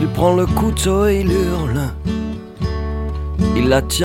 Il prend le couteau et il hurle. Il la tient